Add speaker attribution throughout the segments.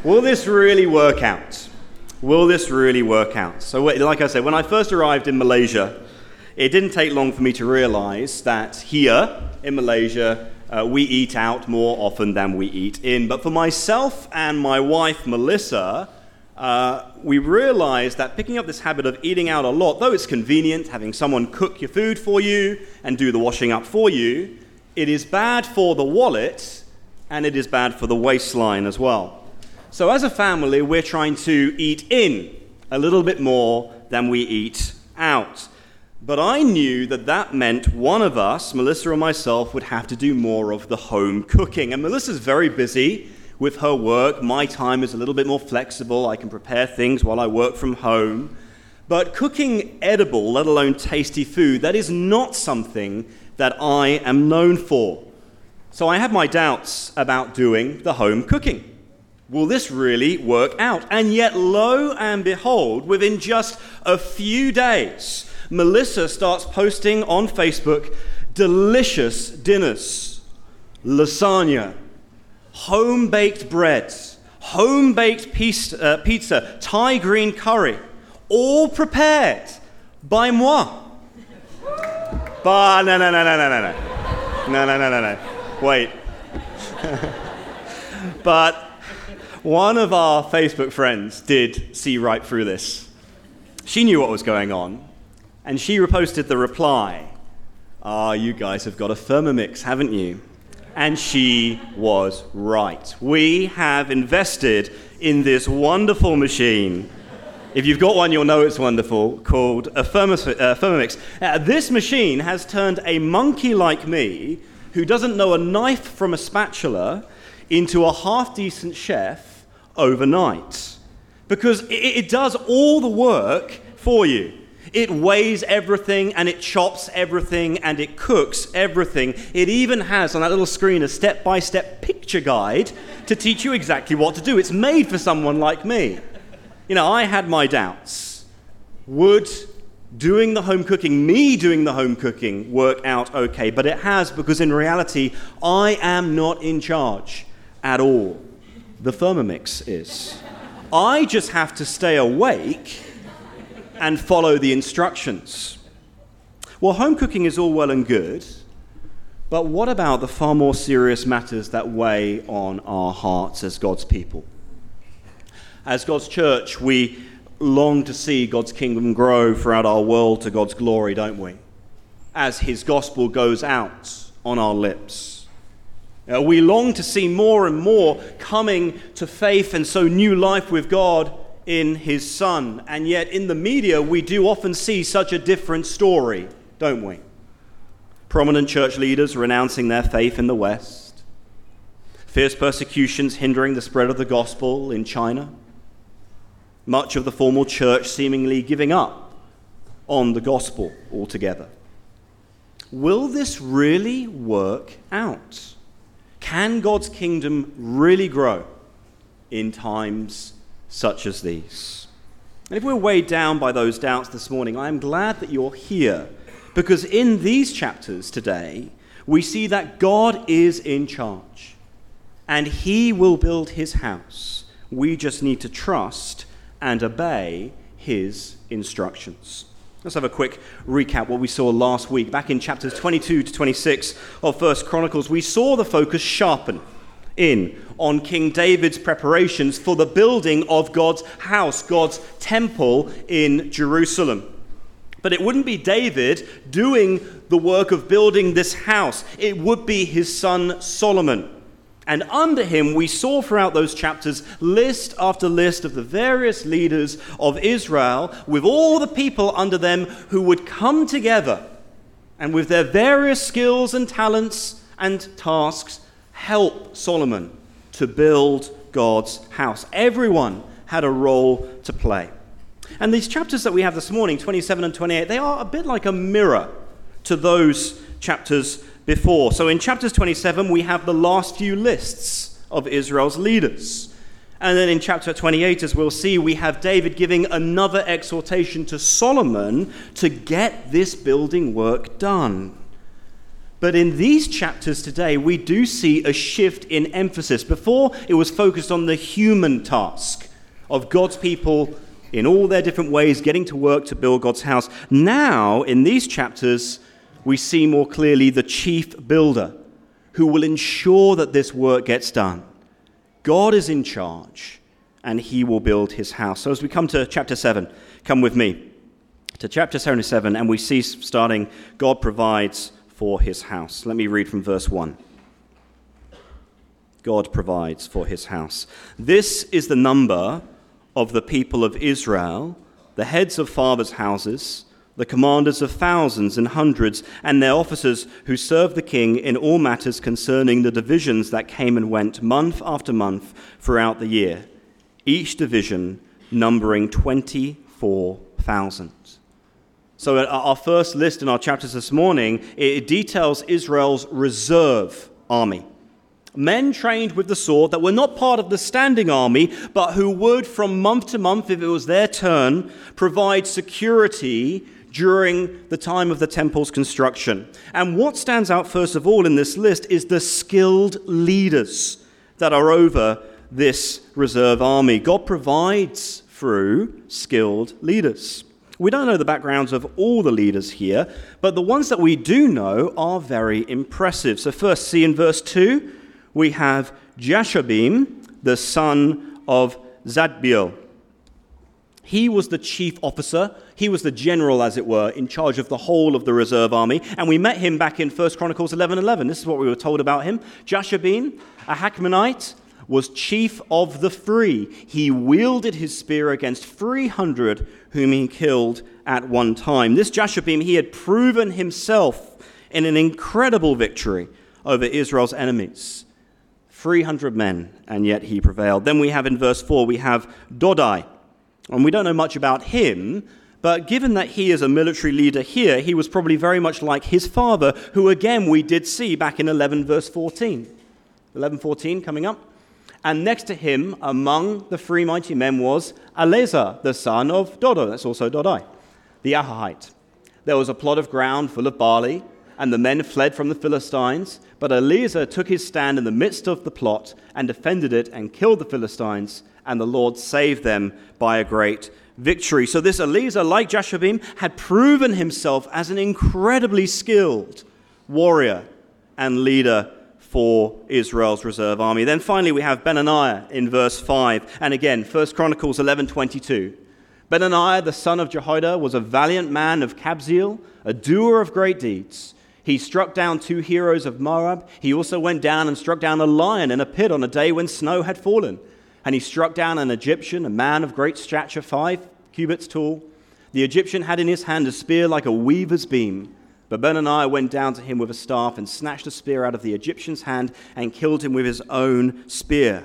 Speaker 1: Will this really work out? Will this really work out? So like I said, when I first arrived in Malaysia, it didn't take long for me to realize that here in Malaysia, we eat out more often than we eat in. But for myself and my wife, Melissa, we realized that picking up this habit of eating out a lot, though it's convenient, having someone cook your food for you and do the washing up for you, it is bad for the wallet and it is bad for the waistline as well. So as a family, we're trying to eat in a little bit more than we eat out. But I knew that meant one of us, Melissa or myself, would have to do more of the home cooking. And Melissa's very busy with her work. My time is a little bit more flexible. I can prepare things while I work from home. But cooking edible, let alone tasty food, that is not something that I am known for. So I have my doubts about doing the home cooking. Will this really work out? And yet, lo and behold, within just a few days, Melissa starts posting on Facebook delicious dinners, lasagna, home-baked breads, home-baked pizza, Thai green curry, all prepared by moi. But no. Wait. But one of our Facebook friends did see right through this. She knew what was going on, and she reposted the reply, you guys have got a Thermomix, haven't you? And she was right. We have invested in this wonderful machine. If you've got one, you'll know it's wonderful, called a Thermomix. This machine has turned a monkey like me, who doesn't know a knife from a spatula, into a half-decent chef overnight, because it does all the work for you. It weighs everything, and it chops everything, and it cooks everything. It even has on that little screen a step-by-step picture guide to teach you exactly what to do. It's made for someone like me. You know, I had my doubts. Would me doing the home cooking work out okay? But it has, because in reality, I am not in charge at all. The Thermomix is. I just have to stay awake and follow the instructions. Well, home cooking is all well and good, but what about the far more serious matters that weigh on our hearts as God's people? As God's church, we long to see God's kingdom grow throughout our world to God's glory, don't we? As his gospel goes out on our lips. We long to see more and more coming to faith and so new life with God in his Son. And yet in the media, we do often see such a different story, don't we? Prominent church leaders renouncing their faith in the West. Fierce persecutions hindering the spread of the gospel in China. Much of the formal church seemingly giving up on the gospel altogether. Will this really work out? Can God's kingdom really grow in times such as these? And if we're weighed down by those doubts this morning, I am glad that you're here, because in these chapters today, we see that God is in charge, and he will build his house. We just need to trust and obey his instructions. Let's have a quick recap what we saw last week. Back in chapters 22 to 26 of 1 Chronicles, we saw the focus sharpen in on King David's preparations for the building of God's house, God's temple in Jerusalem. But it wouldn't be David doing the work of building this house. It would be his son Solomon. And under him, we saw throughout those chapters list after list of the various leaders of Israel with all the people under them who would come together and with their various skills and talents and tasks help Solomon to build God's house. Everyone had a role to play. And these chapters that we have this morning, 27 and 28, they are a bit like a mirror to those chapters before. So in chapters 27, we have the last few lists of Israel's leaders. And then in chapter 28, as we'll see, we have David giving another exhortation to Solomon to get this building work done. But in these chapters today, we do see a shift in emphasis. Before, it was focused on the human task of God's people in all their different ways getting to work to build God's house. Now, in these chapters, we see more clearly the chief builder who will ensure that this work gets done. God is in charge, and he will build his house. So as we come to chapter 7, come with me to chapter 7, and we see starting, God provides for his house. Let me read from verse 1. God provides for his house. This is the number of the people of Israel, the heads of fathers' houses, the commanders of thousands and hundreds, and their officers who served the king in all matters concerning the divisions that came and went month after month throughout the year, each division numbering 24,000. So our first list in our chapters this morning, it details Israel's reserve army. Men trained with the sword that were not part of the standing army, but who would, from month to month, if it was their turn, provide security during the time of the temple's construction. And what stands out first of all in this list is the skilled leaders that are over this reserve army. God provides through skilled leaders. We don't know the backgrounds of all the leaders here, but the ones that we do know are very impressive. So first, see in verse 2, we have Jashabim, the son of Zadbiel. He was the chief officer. He was the general, as it were, in charge of the whole of the reserve army. And we met him back in 1 Chronicles 11:11. This is what we were told about him. Jashabim, a Hakmonite, was chief of the free. He wielded his spear against 300 whom he killed at one time. This Jashabim, he had proven himself in an incredible victory over Israel's enemies. 300 men, and yet he prevailed. Then we have in verse 4, we have Dodai. And we don't know much about him, but given that he is a military leader here, he was probably very much like his father, who again we did see back in 11 verse 14. 11:14 coming up. And next to him, among the three mighty men, was Eleazar, the son of Dodo. That's also Dodai, the Ahahite. There was a plot of ground full of barley, and the men fled from the Philistines. But Eleazar took his stand in the midst of the plot and defended it and killed the Philistines, and the Lord saved them by a great victory. So this Eleazar, like Jashabim, had proven himself as an incredibly skilled warrior and leader for Israel's reserve army. Then finally we have Benaniah in verse 5. And again, 1 Chronicles 11:22. Benaniah, the son of Jehoiada, was a valiant man of Kabzeel, a doer of great deeds. He struck down 2 heroes of Moab. He also went down and struck down a lion in a pit on a day when snow had fallen. And he struck down an Egyptian, a man of great stature, 5 cubits tall. The Egyptian had in his hand a spear like a weaver's beam. But Benaniah went down to him with a staff and snatched the spear out of the Egyptian's hand and killed him with his own spear.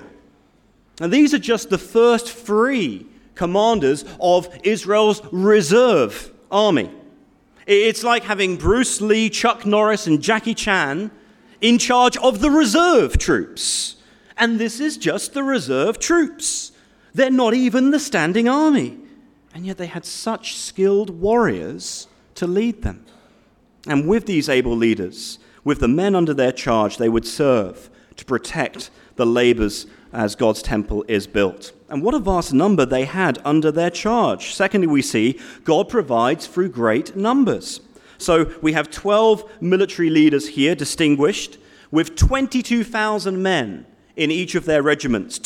Speaker 1: And these are just the first 3 commanders of Israel's reserve army. It's like having Bruce Lee, Chuck Norris, and Jackie Chan in charge of the reserve troops. And this is just the reserve troops. They're not even the standing army. And yet they had such skilled warriors to lead them. And with these able leaders, with the men under their charge, they would serve to protect the labors as God's temple is built. And what a vast number they had under their charge. Secondly, we see God provides through great numbers. So we have 12 military leaders here distinguished with 22,000 men in each of their regiments.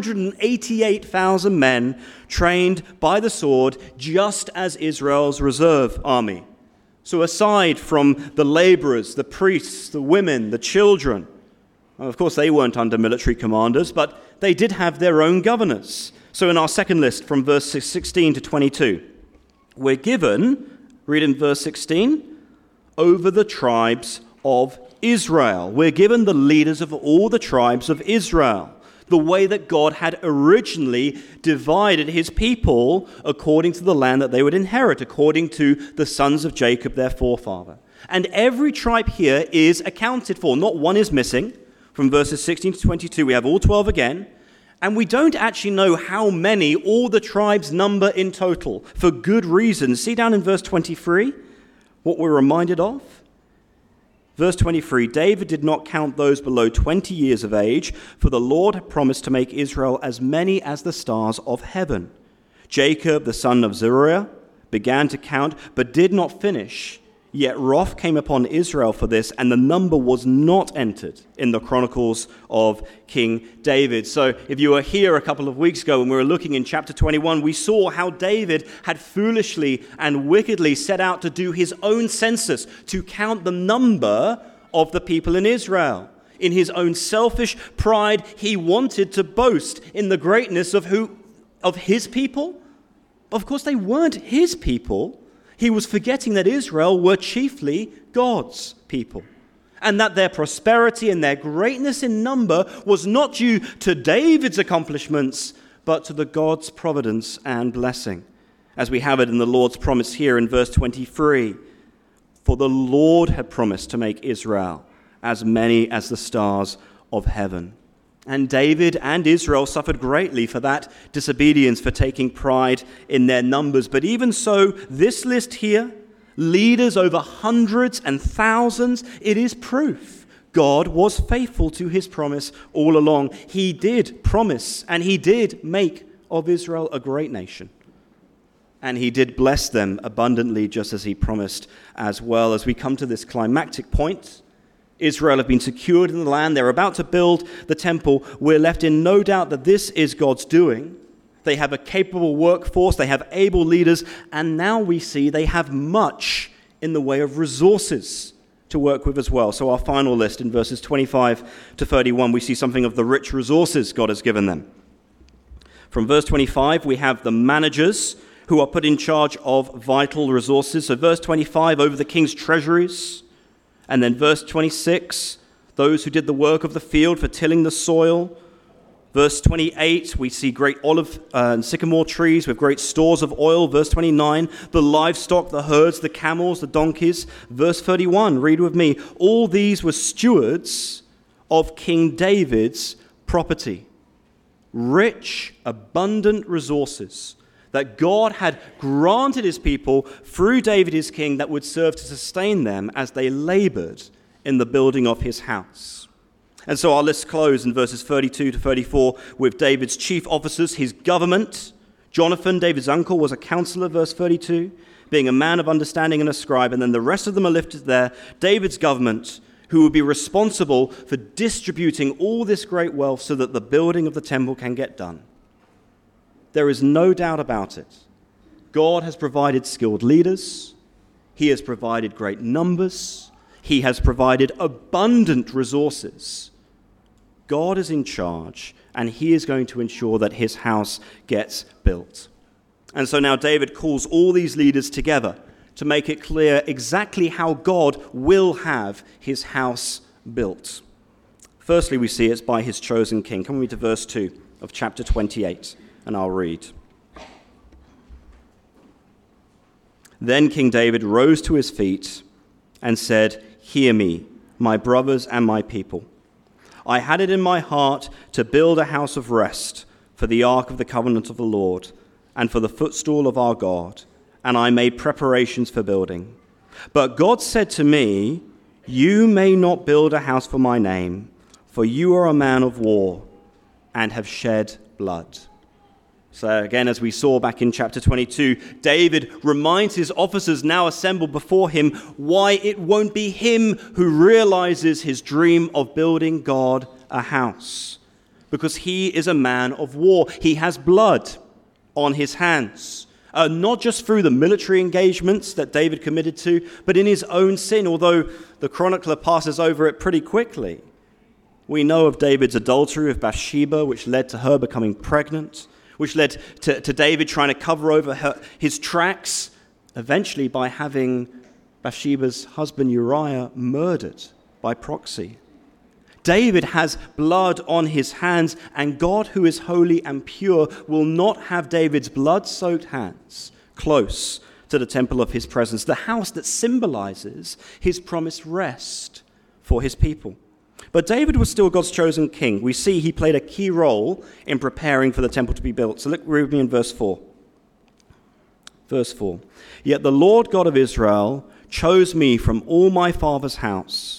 Speaker 1: 288,000 men trained by the sword just as Israel's reserve army. So aside from the laborers, the priests, the women, the children, of course, they weren't under military commanders, but they did have their own governors. So in our second list, from verse 16 to 22, we're given, read in verse 16, over the tribes of Israel. We're given the leaders of all the tribes of Israel, the way that God had originally divided his people according to the land that they would inherit, according to the sons of Jacob, their forefather. And every tribe here is accounted for. Not one is missing. From verses 16 to 22, we have all 12 again. And we don't actually know how many all the tribes number in total, for good reason. See down in verse 23 what we're reminded of. Verse 23, David did not count those below 20 years of age, for the Lord had promised to make Israel as many as the stars of heaven. Jacob, the son of Zeruiah, began to count, but did not finish. Yet wrath came upon Israel for this, and the number was not entered in the Chronicles of King David. So if you were here a couple of weeks ago when we were looking in chapter 21, we saw how David had foolishly and wickedly set out to do his own census, to count the number of the people in Israel. In his own selfish pride, he wanted to boast in the greatness of his people. Of course, they weren't his people. He was forgetting that Israel were chiefly God's people, and that their prosperity and their greatness in number was not due to David's accomplishments, but to the God's providence and blessing, as we have it in the Lord's promise here in verse 23. For the Lord had promised to make Israel as many as the stars of heaven. And David and Israel suffered greatly for that disobedience, for taking pride in their numbers. But even so, this list here, leaders over hundreds and thousands, it is proof God was faithful to his promise all along. He did promise, and he did make of Israel a great nation. And he did bless them abundantly, just as he promised as well. As we come to this climactic point, Israel have been secured in the land. They're about to build the temple. We're left in no doubt that this is God's doing. They have a capable workforce. They have able leaders. And now we see they have much in the way of resources to work with as well. So our final list in verses 25 to 31, we see something of the rich resources God has given them. From verse 25, we have the managers who are put in charge of vital resources. So verse 25, over the king's treasuries. And then verse 26, those who did the work of the field for tilling the soil. Verse 28, we see great olive and sycamore trees with great stores of oil. Verse 29, the livestock, the herds, the camels, the donkeys. Verse 31, read with me. All these were stewards of King David's property. Rich, abundant resources that God had granted his people through David his king, that would serve to sustain them as they labored in the building of his house. And so our list closes in verses 32 to 34 with David's chief officers, his government. Jonathan, David's uncle, was a counselor, verse 32, being a man of understanding and a scribe. And then the rest of them are lifted there. David's government, who would be responsible for distributing all this great wealth so that the building of the temple can get done. There is no doubt about it. God has provided skilled leaders. He has provided great numbers. He has provided abundant resources. God is in charge, and he is going to ensure that his house gets built. And so now David calls all these leaders together to make it clear exactly how God will have his house built. Firstly, we see it's by his chosen king. Come with me to verse 2 of chapter 28. And I'll read. Then King David rose to his feet and said, "Hear me, my brothers and my people. I had it in my heart to build a house of rest for the ark of the covenant of the Lord and for the footstool of our God, and I made preparations for building. But God said to me, 'You may not build a house for my name, for you are a man of war and have shed blood.'" So again, as we saw back in chapter 22, David reminds his officers now assembled before him why it won't be him who realizes his dream of building God a house. Because he is a man of war. He has blood on his hands. Not just through the military engagements that David committed to, but in his own sin, although the chronicler passes over it pretty quickly. We know of David's adultery with Bathsheba, which led to her becoming pregnant, which led to David trying to cover over his tracks, eventually by having Bathsheba's husband Uriah murdered by proxy. David has blood on his hands, and God, who is holy and pure, will not have David's blood-soaked hands close to the temple of his presence, the house that symbolizes his promised rest for his people. But David was still God's chosen king. We see he played a key role in preparing for the temple to be built. So look with me in verse 4. Verse 4. "Yet the Lord God of Israel chose me from all my father's house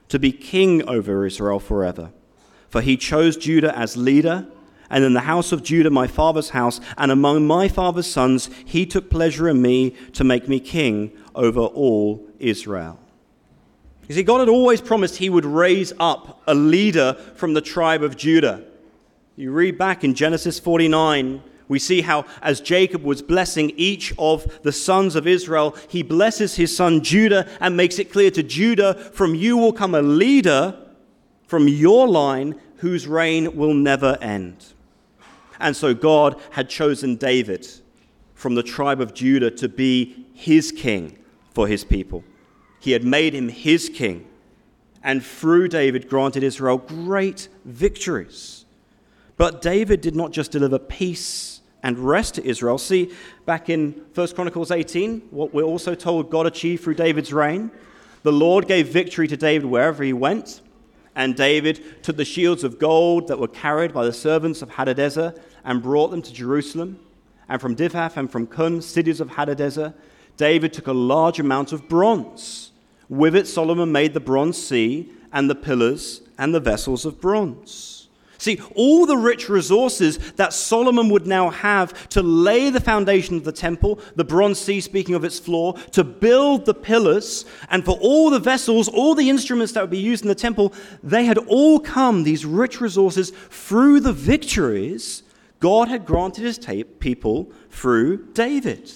Speaker 1: to be king over Israel forever. For he chose Judah as leader, and in the house of Judah, my father's house, and among my father's sons, he took pleasure in me to make me king over all Israel. You see, God had always promised he would raise up a leader from the tribe of Judah. You read back in Genesis 49, we see how as Jacob was blessing each of the sons of Israel, he blesses his son Judah and makes it clear to Judah, from you will come a leader from your line whose reign will never end. And so God had chosen David from the tribe of Judah to be his king for his people. He had made him his king, and through David granted Israel great victories. But David did not just deliver peace and rest to Israel. See, back in 1 Chronicles 18, what we're also told God achieved through David's reign. The Lord gave victory to David wherever he went, and David took the shields of gold that were carried by the servants of Hadadezer and brought them to Jerusalem. And from Divhath and from Kun, cities of Hadadezer, David took a large amount of bronze. With it, Solomon made the bronze sea and the pillars and the vessels of bronze. See, all the rich resources that Solomon would now have to lay the foundation of the temple, the bronze sea, speaking of its floor, to build the pillars, and for all the vessels, all the instruments that would be used in the temple, they had all come, these rich resources, through the victories God had granted his people through David.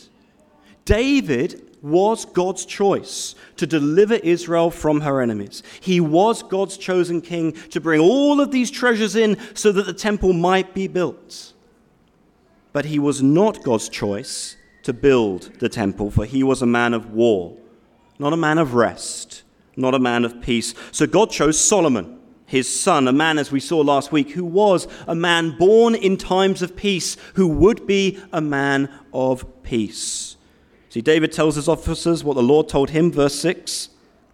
Speaker 1: David was God's choice to deliver Israel from her enemies. He was God's chosen king to bring all of these treasures in so that the temple might be built. But he was not God's choice to build the temple, for he was a man of war, not a man of rest, not a man of peace. So God chose Solomon, his son, a man, as we saw last week, who was a man born in times of peace, who would be a man of peace. See, David tells his officers what the Lord told him, verse 6.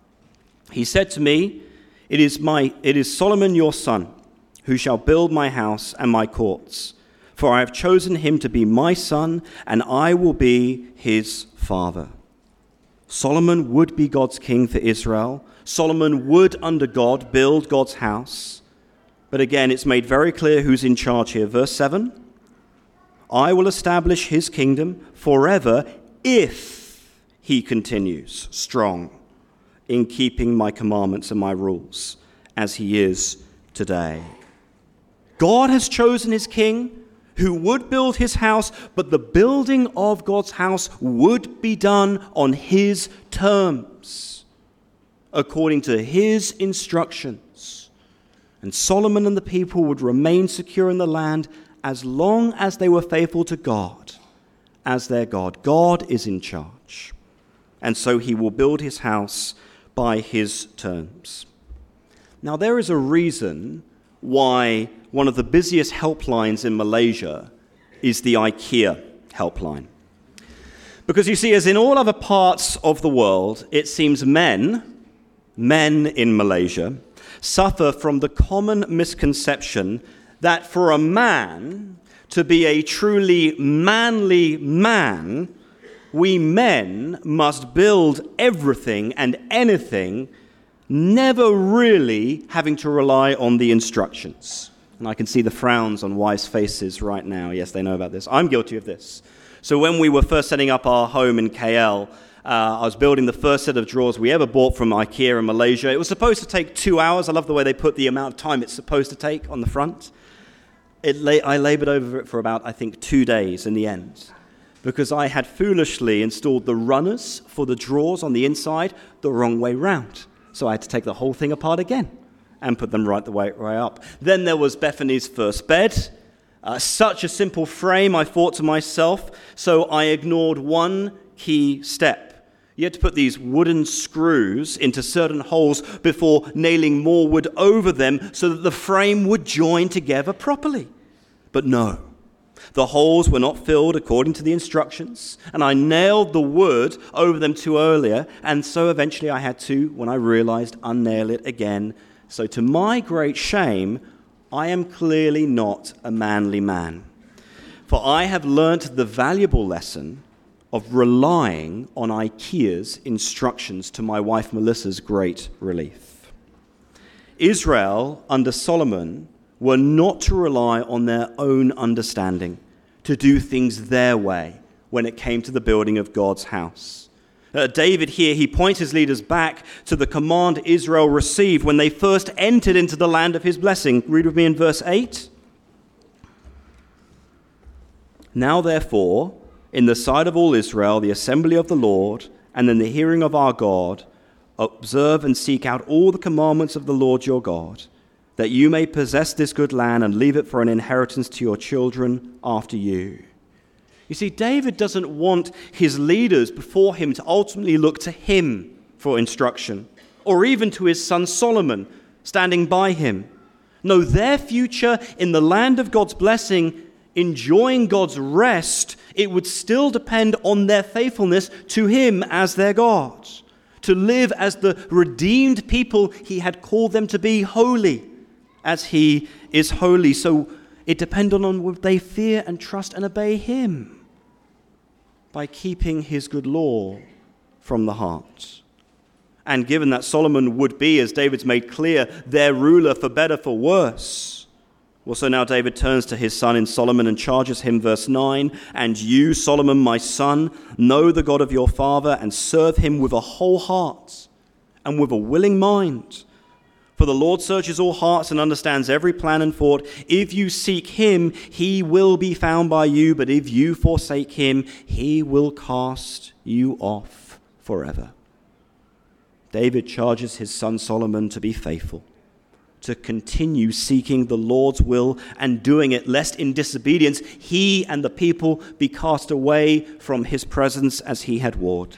Speaker 1: He said to me, it is Solomon your son, who shall build my house and my courts. For I have chosen him to be my son, and I will be his father. Solomon would be God's king for Israel. Solomon would, under God, build God's house. But again, it's made very clear who's in charge here. Verse 7, I will establish his kingdom forever if he continues strong in keeping my commandments and my rules, as he is today. God has chosen his king who would build his house, but the building of God's house would be done on his terms, according to his instructions. And Solomon and the people would remain secure in the land as long as they were faithful to God as their God. God is in charge. And so he will build his house by his terms. Now, there is a reason why one of the busiest helplines in Malaysia is the IKEA helpline. Because you see, as in all other parts of the world, it seems men in Malaysia suffer from the common misconception that for a man to be a truly manly man, we men must build everything and anything, never really having to rely on the instructions. And I can see the frowns on wise faces right now. Yes, they know about this. I'm guilty of this. So when we were first setting up our home in KL, I was building the first set of drawers we ever bought from IKEA in Malaysia. It was supposed to take 2 hours. I love the way they put the amount of time it's supposed to take on the front. I labored over it for about, I think, 2 days in the end, because I had foolishly installed the runners for the drawers on the inside the wrong way round. So I had to take the whole thing apart again and put them right the way up. Then there was Bethany's first bed. Such a simple frame, I thought to myself, so I ignored one key step. You had to put these wooden screws into certain holes before nailing more wood over them so that the frame would join together properly. But no, the holes were not filled according to the instructions, and I nailed the wood over them too earlier, and so eventually I had to, when I realized, unnail it again. So to my great shame, I am clearly not a manly man. For I have learnt the valuable lesson of relying on IKEA's instructions, to my wife Melissa's great relief. Israel under Solomon were not to rely on their own understanding, to do things their way when it came to the building of God's house. David here, he points his leaders back to the command Israel received when they first entered into the land of his blessing. Read with me in verse 8. Now therefore, in the sight of all Israel, the assembly of the Lord, and in the hearing of our God, observe and seek out all the commandments of the Lord your God, that you may possess this good land and leave it for an inheritance to your children after you. You see, David doesn't want his leaders before him to ultimately look to him for instruction, or even to his son Solomon standing by him. No, their future in the land of God's blessing, enjoying God's rest, it would still depend on their faithfulness to him as their God, to live as the redeemed people he had called them to be, holy as he is holy. So it depended on would they fear and trust and obey him by keeping his good law from the heart. And given that Solomon would be, as David's made clear, their ruler for better, for worse. Well, so now David turns to his son in Solomon and charges him, verse 9, "And you, Solomon, my son, know the God of your father and serve him with a whole heart and with a willing mind. For the Lord searches all hearts and understands every plan and thought. If you seek him, he will be found by you. But if you forsake him, he will cast you off forever." David charges his son Solomon to be faithful, to continue seeking the Lord's will and doing it, lest in disobedience he and the people be cast away from his presence as he had warned.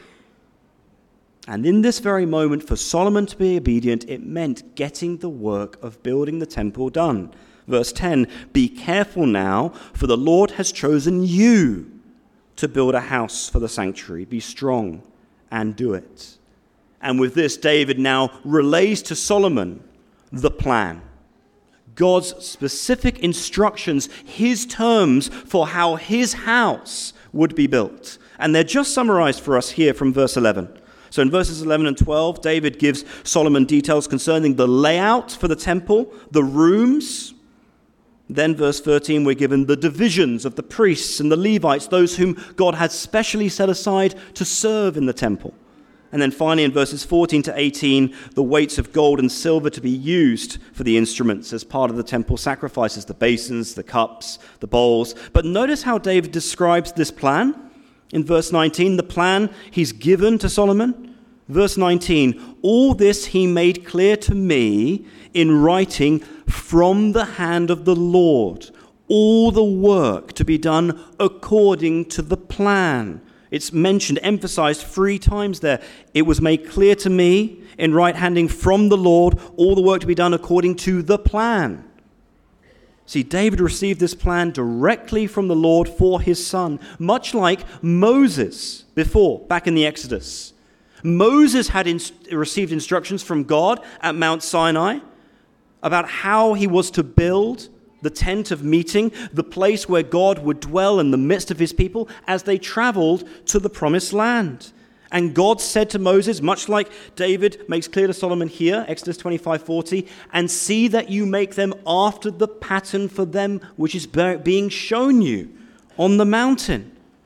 Speaker 1: And in this very moment, for Solomon to be obedient, it meant getting the work of building the temple done. Verse 10, "Be careful now, for the Lord has chosen you to build a house for the sanctuary. Be strong and do it." And with this, David now relays to Solomon the plan, God's specific instructions, his terms for how his house would be built. And they're just summarized for us here from verse 11. So in verses 11 and 12, David gives Solomon details concerning the layout for the temple, the rooms. Then verse 13, we're given the divisions of the priests and the Levites, those whom God had specially set aside to serve in the temple. And then finally in verses 14 to 18, the weights of gold and silver to be used for the instruments as part of the temple sacrifices, the basins, the cups, the bowls. But notice how David describes this plan. In verse 19, the plan he's given to Solomon. Verse 19, "All this he made clear to me in writing from the hand of the Lord, all the work to be done according to the plan." It's mentioned, emphasized 3 times there. It was made clear to me in right-handing from the Lord, all the work to be done according to the plan. See, David received this plan directly from the Lord for his son, much like Moses before, back in the Exodus. Moses had received instructions from God at Mount Sinai about how he was to build the tent of meeting, the place where God would dwell in the midst of his people as they traveled to the promised land. And God said to Moses, much like David makes clear to Solomon here, Exodus 25:40, "And see that you make them after the pattern for them which is being shown you on the mountain."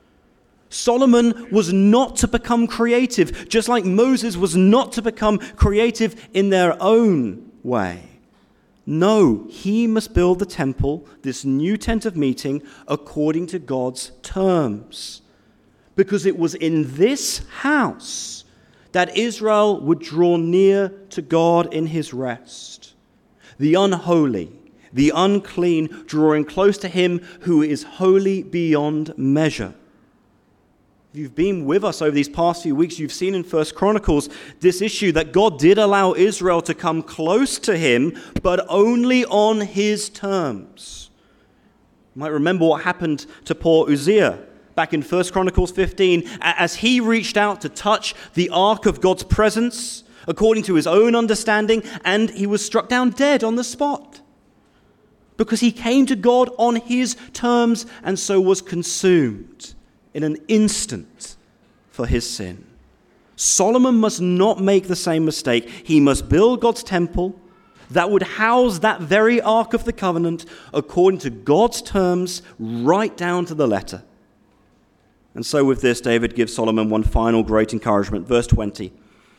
Speaker 1: Solomon was not to become creative, just like Moses was not to become creative in their own way. No, he must build the temple, this new tent of meeting, according to God's terms. Because it was in this house that Israel would draw near to God in his rest. The unholy, the unclean, drawing close to him who is holy beyond measure. If you've been with us over these past few weeks, you've seen in 1 Chronicles this issue that God did allow Israel to come close to him, but only on his terms. You might remember what happened to poor Uzziah back in 1 Chronicles 15, as he reached out to touch the ark of God's presence according to his own understanding, and he was struck down dead on the spot because he came to God on his terms and so was consumed in an instant for his sin. Solomon must not make the same mistake. He must build God's temple, that would house that very Ark of the Covenant according to God's terms, right down to the letter. And so with this, David gives Solomon one final great encouragement. Verse 20,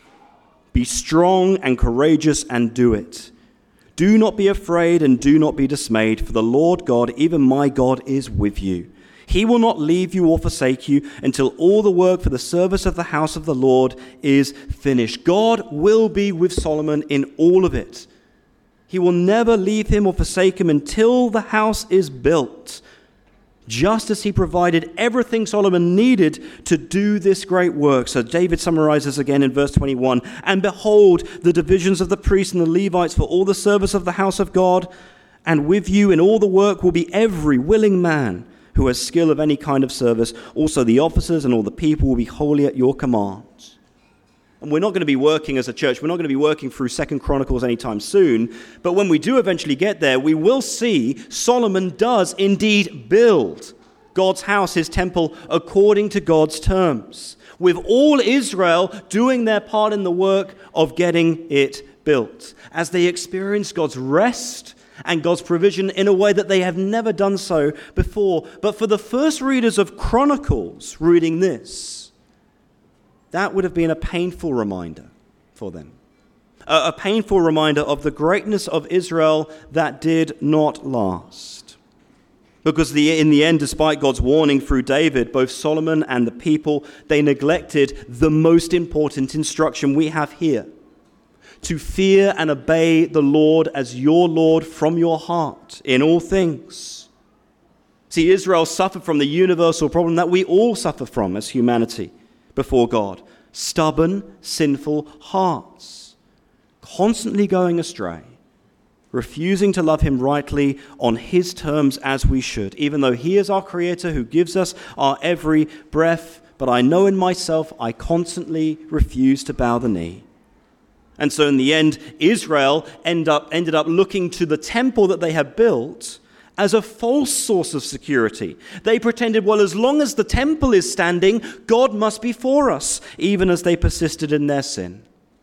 Speaker 1: "Be strong and courageous and do it. Do not be afraid and do not be dismayed, for the Lord God, even my God, is with you. He will not leave you or forsake you until all the work for the service of the house of the Lord is finished." God will be with Solomon in all of it. He will never leave him or forsake him until the house is built, just as he provided everything Solomon needed to do this great work. So David summarizes again in verse 21, "And behold, the divisions of the priests and the Levites for all the service of the house of God, and with you in all the work will be every willing man who has skill of any kind of service. Also the officers and all the people will be wholly at your command." And we're not going to be working as a church, we're not going to be working through 2 Chronicles anytime soon, but when we do eventually get there, we will see Solomon does indeed build God's house, his temple, according to God's terms, with all Israel doing their part in the work of getting it built, as they experience God's rest and God's provision in a way that they have never done so before. But for the first readers of Chronicles reading this, that would have been a painful reminder for them. A painful reminder of the greatness of Israel that did not last. Because in the end, despite God's warning through David, both Solomon and the people, they neglected the most important instruction we have here: to fear and obey the Lord as your Lord from your heart in all things. See, Israel suffered from the universal problem that we all suffer from as humanity before God: stubborn, sinful hearts, constantly going astray, refusing to love him rightly on his terms as we should, even though he is our creator who gives us our every breath. But I know in myself I constantly refuse to bow the knee. And so in the end, Israel ended up looking to the temple that they had built as a false source of security. They pretended, well, as long as the temple is standing, God must be for us, even as they persisted in their sin.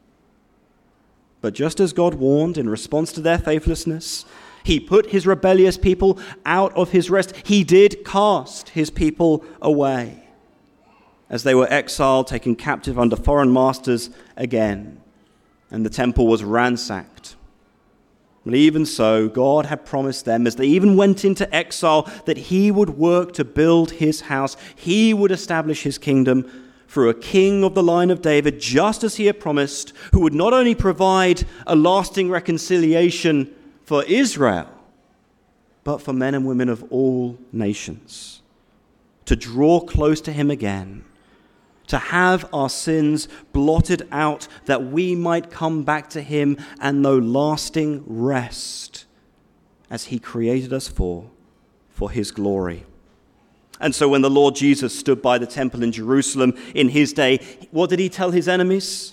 Speaker 1: But just as God warned in response to their faithlessness, he put his rebellious people out of his rest. He did cast his people away as they were exiled, taken captive under foreign masters again, and the temple was ransacked. But even so, God had promised them, as they even went into exile, that he would work to build his house. He would establish his kingdom through a king of the line of David, just as he had promised, who would not only provide a lasting reconciliation for Israel, but for men and women of all nations, to draw close to him again, to have our sins blotted out, that we might come back to him and know lasting rest as he created us for his glory. And so when the Lord Jesus stood by the temple in Jerusalem in his day, what did he tell his enemies?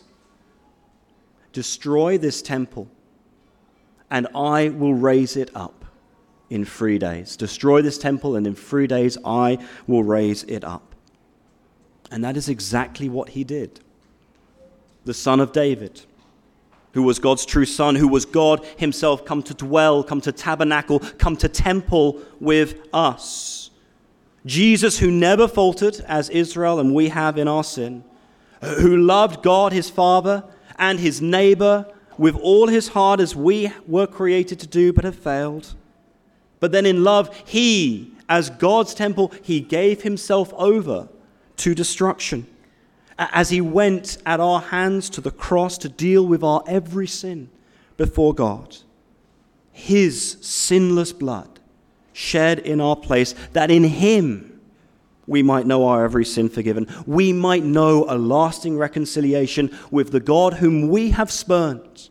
Speaker 1: Destroy this temple, and I will raise it up in 3 days. Destroy this temple, and in 3 days I will raise it up. And that is exactly what he did. The Son of David, who was God's true Son, who was God himself, come to dwell, come to tabernacle, come to temple with us. Jesus, who never faltered as Israel and we have in our sin, who loved God his Father and his neighbor with all his heart as we were created to do but have failed. But then in love, he, as God's temple, he gave himself over to destruction as he went at our hands to the cross to deal with our every sin before God. His sinless blood shed in our place, that in him we might know our every sin forgiven. We might know a lasting reconciliation with the God whom we have spurned,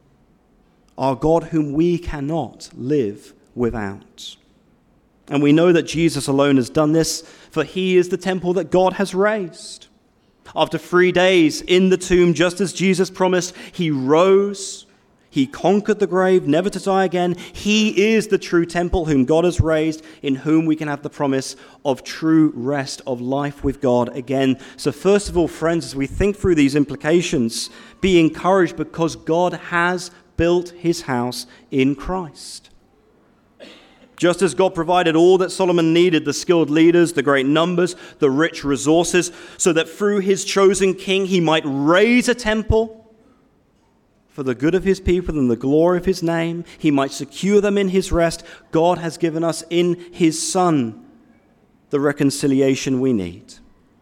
Speaker 1: our God whom we cannot live without. And we know that Jesus alone has done this, for he is the temple that God has raised. After 3 days in the tomb, just as Jesus promised, he rose, he conquered the grave, never to die again. He is the true temple whom God has raised, in whom we can have the promise of true rest, of life with God again. So first of all, friends, as we think through these implications, be encouraged, because God has built his house in Christ. Just as God provided all that Solomon needed, the skilled leaders, the great numbers, the rich resources, so that through his chosen king he might raise a temple for the good of his people and the glory of his name, he might secure them in his rest, God has given us in his Son the reconciliation we need.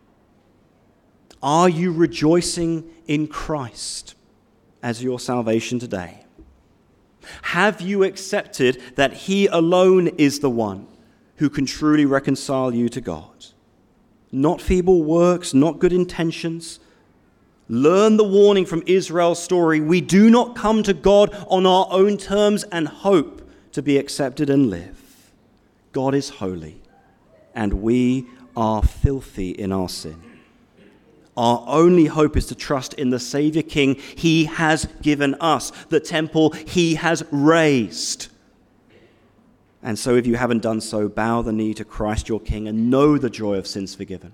Speaker 1: Are you rejoicing in Christ as your salvation today? Have you accepted that he alone is the one who can truly reconcile you to God? Not feeble works, not good intentions. Learn the warning from Israel's story. We do not come to God on our own terms and hope to be accepted and live. God is holy, and we are filthy in our sin. Our only hope is to trust in the Savior King he has given us, the temple he has raised. And so if you haven't done so, bow the knee to Christ your King and know the joy of sins forgiven,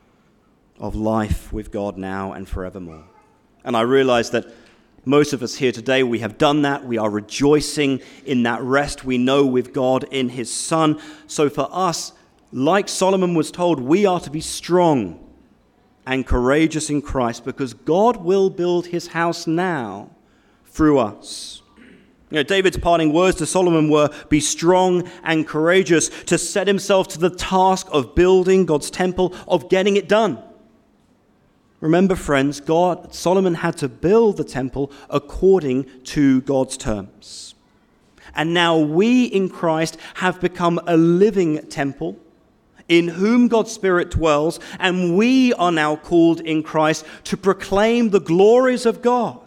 Speaker 1: of life with God now and forevermore. And I realize that most of us here today, we have done that. We are rejoicing in that rest we know with God in his Son. So for us, like Solomon was told, we are to be strong and courageous in Christ, because God will build his house now through us. David's parting words to Solomon were, be strong and courageous, to set himself to the task of building God's temple, of getting it done. Remember, friends, Solomon had to build the temple according to God's terms. And now we in Christ have become a living temple, in whom God's Spirit dwells, and we are now called in Christ to proclaim the glories of God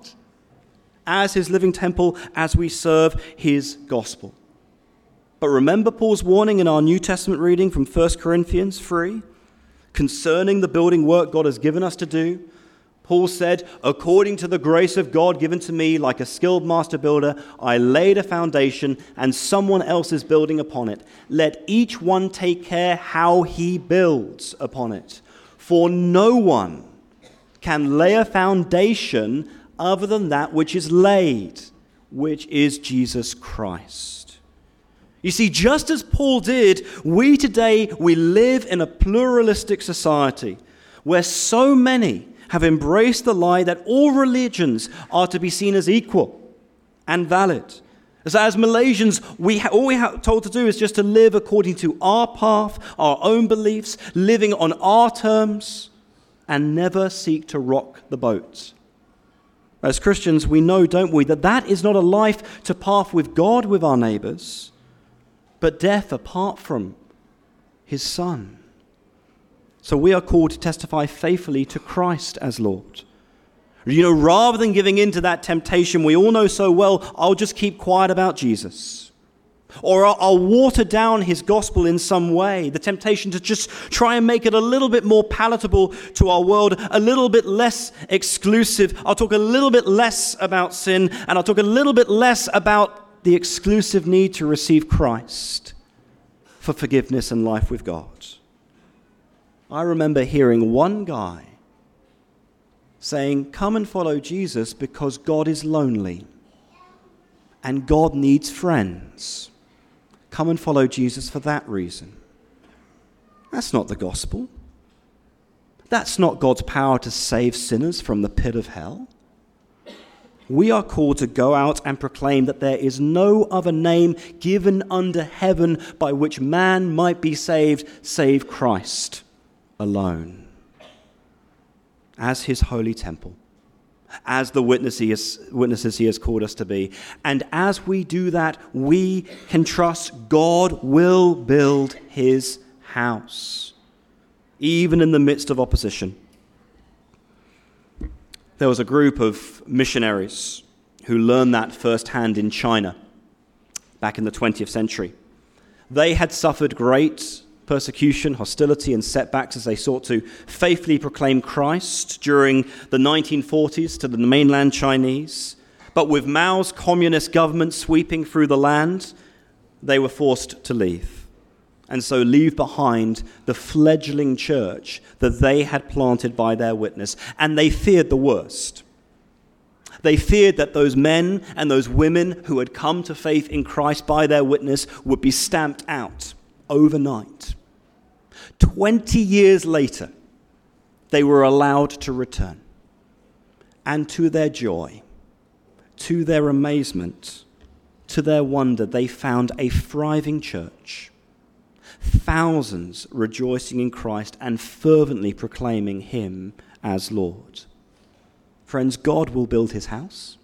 Speaker 1: as his living temple as we serve his gospel. But remember Paul's warning in our New Testament reading from 1 Corinthians 3 concerning the building work God has given us to do. Paul said, according to the grace of God given to me, like a skilled master builder, I laid a foundation and someone else is building upon it. Let each one take care how he builds upon it. For no one can lay a foundation other than that which is laid, which is Jesus Christ. You see, just as Paul did, we today live in a pluralistic society where so many have embraced the lie that all religions are to be seen as equal and valid. So as Malaysians, all we are told to do is just to live according to our path, our own beliefs, living on our terms, and never seek to rock the boat. As Christians, we know, don't we, that is not a life to path with God with our neighbors, but death apart from his Son. So we are called to testify faithfully to Christ as Lord. Rather than giving in to that temptation we all know so well, I'll just keep quiet about Jesus. Or I'll water down his gospel in some way. The temptation to just try and make it a little bit more palatable to our world, a little bit less exclusive. I'll talk a little bit less about sin, and I'll talk a little bit less about the exclusive need to receive Christ for forgiveness and life with God. I remember hearing one guy saying, come and follow Jesus because God is lonely and God needs friends. Come and follow Jesus for that reason. That's not the gospel. That's not God's power to save sinners from the pit of hell. We are called to go out and proclaim that there is no other name given under heaven by which man might be saved, save Christ alone. As his holy temple, as the witnesses he has called us to be. And as we do that, we can trust God will build his house, even in the midst of opposition. There was a group of missionaries who learned that firsthand in China back in the 20th century. They had suffered great persecution, hostility, and setbacks as they sought to faithfully proclaim Christ during the 1940s to the mainland Chinese. But with Mao's communist government sweeping through the land, they were forced to leave. And so leave behind the fledgling church that they had planted by their witness. And they feared the worst. They feared that those men and those women who had come to faith in Christ by their witness would be stamped out overnight. 20 years later, they were allowed to return. And to their joy, to their amazement, to their wonder, they found a thriving church, thousands rejoicing in Christ and fervently proclaiming him as Lord. Friends, God will build his house.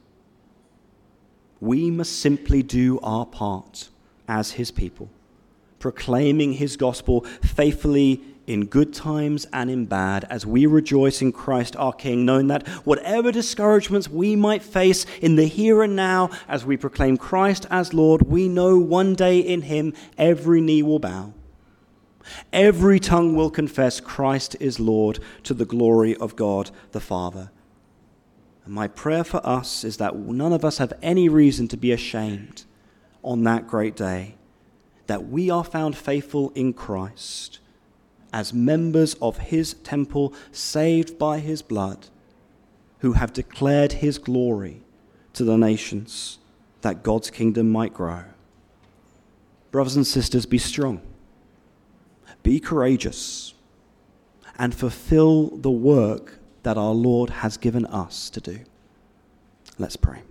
Speaker 1: We must simply do our part as his people, proclaiming his gospel faithfully in good times and in bad, as we rejoice in Christ our King, knowing that whatever discouragements we might face in the here and now, as we proclaim Christ as Lord, we know one day in him every knee will bow. Every tongue will confess Christ is Lord, to the glory of God the Father. And my prayer for us is that none of us have any reason to be ashamed on that great day, that we are found faithful in Christ, as members of his temple, saved by his blood, who have declared his glory to the nations, that God's kingdom might grow. Brothers and sisters, be strong, be courageous, and fulfill the work that our Lord has given us to do. Let's pray.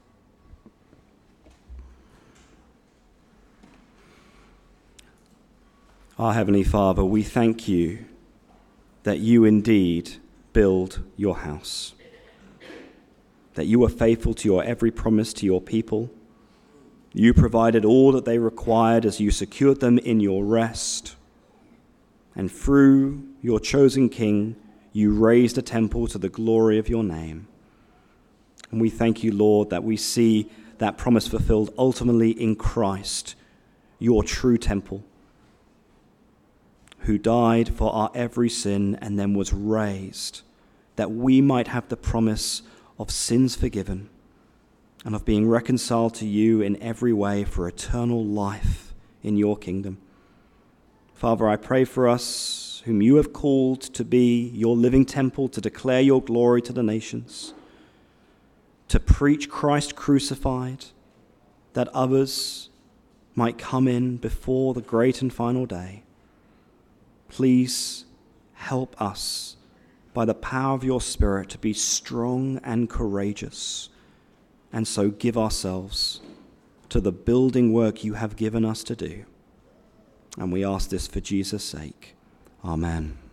Speaker 1: Our Heavenly Father, we thank you that you indeed build your house, that you are faithful to your every promise to your people. You provided all that they required as you secured them in your rest. And through your chosen King, you raised a temple to the glory of your name. And we thank you, Lord, that we see that promise fulfilled ultimately in Christ, your true temple, who died for our every sin and then was raised, that we might have the promise of sins forgiven and of being reconciled to you in every way for eternal life in your kingdom. Father, I pray for us whom you have called to be your living temple, to declare your glory to the nations, to preach Christ crucified, that others might come in before the great and final day. Please help us by the power of your Spirit to be strong and courageous, and so give ourselves to the building work you have given us to do. And we ask this for Jesus' sake. Amen.